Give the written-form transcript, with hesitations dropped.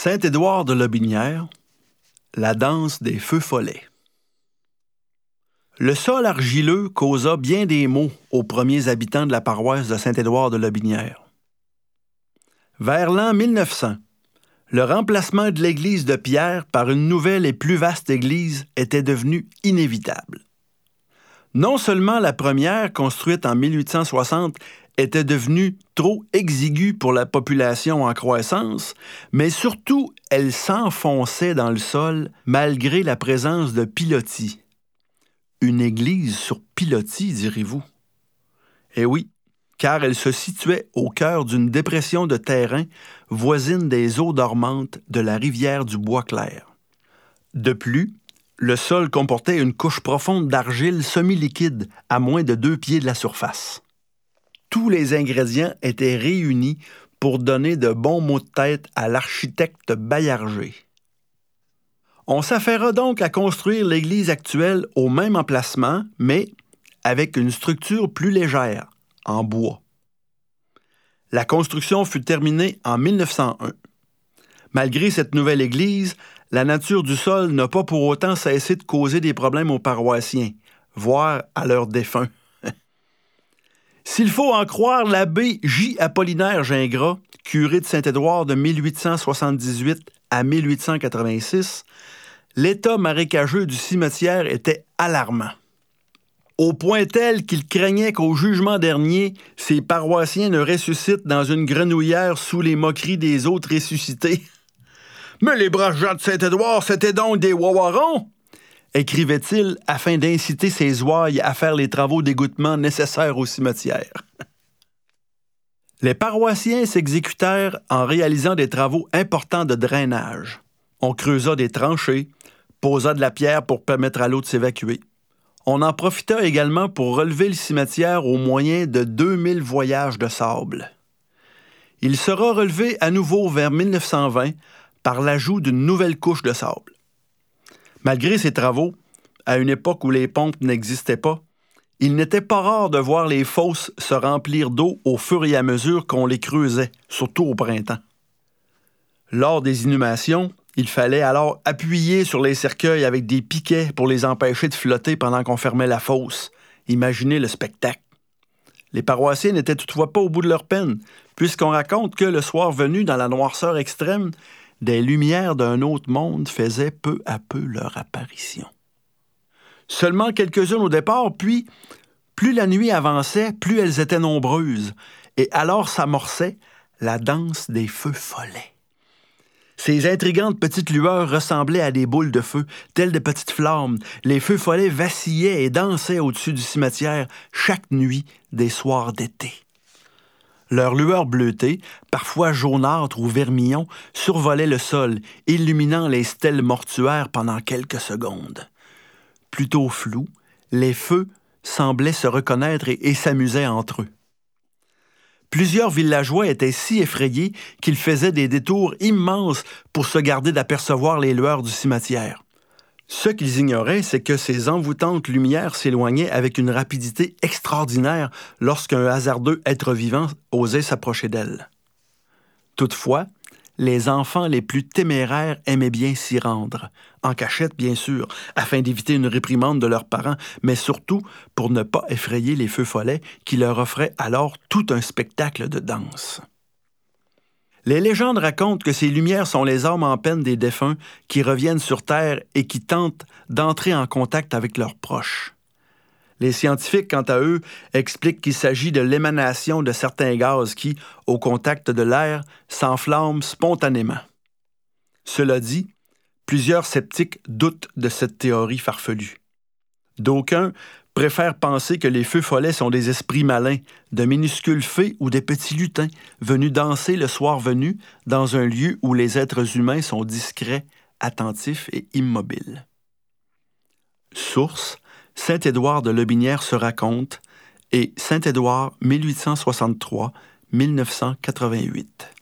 Saint-Édouard de Lotbinière, la danse des feux follets. Le sol argileux causa bien des maux aux premiers habitants de la paroisse de Saint-Édouard de Lotbinière. Vers l'an 1900, le remplacement de l'église de pierre par une nouvelle et plus vaste église était devenu inévitable. Non seulement la première, construite en 1860, était devenue trop exiguë pour la population en croissance, mais surtout, elle s'enfonçait dans le sol malgré la présence de pilotis. Une église sur pilotis, direz-vous? Eh oui, car elle se situait au cœur d'une dépression de terrain voisine des eaux dormantes de la rivière du Bois-Clair. De plus, le sol comportait une couche profonde d'argile semi-liquide à moins de 2 pieds de la surface. Tous les ingrédients étaient réunis pour donner de bons mots de tête à l'architecte Baillarger. On s'affaira donc à construire l'église actuelle au même emplacement, mais avec une structure plus légère, en bois. La construction fut terminée en 1901. Malgré cette nouvelle église, la nature du sol n'a pas pour autant cessé de causer des problèmes aux paroissiens, voire à leurs défunts. S'il faut en croire l'abbé J. Apollinaire Gingras, curé de Saint-Édouard de 1878 à 1886, l'état marécageux du cimetière était alarmant. Au point tel qu'il craignait qu'au jugement dernier, ses paroissiens ne ressuscitent dans une grenouillère sous les moqueries des autres ressuscités. « Mais les braves gens de Saint-Édouard, c'était donc des wawarons! » écrivait-il afin d'inciter ses ouailles à faire les travaux d'égouttement nécessaires au cimetière. Les paroissiens s'exécutèrent en réalisant des travaux importants de drainage. On creusa des tranchées, posa de la pierre pour permettre à l'eau de s'évacuer. On en profita également pour relever le cimetière au moyen de 2000 voyages de sable. Il sera relevé à nouveau vers 1920 par l'ajout d'une nouvelle couche de sable. Malgré ces travaux, à une époque où les pompes n'existaient pas, il n'était pas rare de voir les fosses se remplir d'eau au fur et à mesure qu'on les creusait, surtout au printemps. Lors des inhumations, il fallait alors appuyer sur les cercueils avec des piquets pour les empêcher de flotter pendant qu'on fermait la fosse. Imaginez le spectacle. Les paroissiens n'étaient toutefois pas au bout de leur peine, puisqu'on raconte que le soir venu, dans la noirceur extrême, des lumières d'un autre monde faisaient peu à peu leur apparition. Seulement quelques-unes au départ, puis, plus la nuit avançait, plus elles étaient nombreuses, et alors s'amorçait la danse des feux follets. Ces intrigantes petites lueurs ressemblaient à des boules de feu, telles de petites flammes. Les feux follets vacillaient et dansaient au-dessus du cimetière chaque nuit des soirs d'été. Leurs lueurs bleutées, parfois jaunâtres ou vermillons, survolaient le sol, illuminant les stèles mortuaires pendant quelques secondes. Plutôt flous, les feux semblaient se reconnaître et s'amusaient entre eux. Plusieurs villageois étaient si effrayés qu'ils faisaient des détours immenses pour se garder d'apercevoir les lueurs du cimetière. Ce qu'ils ignoraient, c'est que ces envoûtantes lumières s'éloignaient avec une rapidité extraordinaire lorsqu'un hasardeux être vivant osait s'approcher d'elles. Toutefois, les enfants les plus téméraires aimaient bien s'y rendre, en cachette bien sûr, afin d'éviter une réprimande de leurs parents, mais surtout pour ne pas effrayer les feux follets qui leur offraient alors tout un spectacle de danse. Les légendes racontent que ces lumières sont les âmes en peine des défunts qui reviennent sur Terre et qui tentent d'entrer en contact avec leurs proches. Les scientifiques, quant à eux, expliquent qu'il s'agit de l'émanation de certains gaz qui, au contact de l'air, s'enflamment spontanément. Cela dit, plusieurs sceptiques doutent de cette théorie farfelue. D'aucuns préfèrent penser que les feux follets sont des esprits malins, de minuscules fées ou des petits lutins venus danser le soir venu dans un lieu où les êtres humains sont discrets, attentifs et immobiles. Source: Saint-Édouard de Lotbinière se raconte et Saint-Édouard 1863-1988.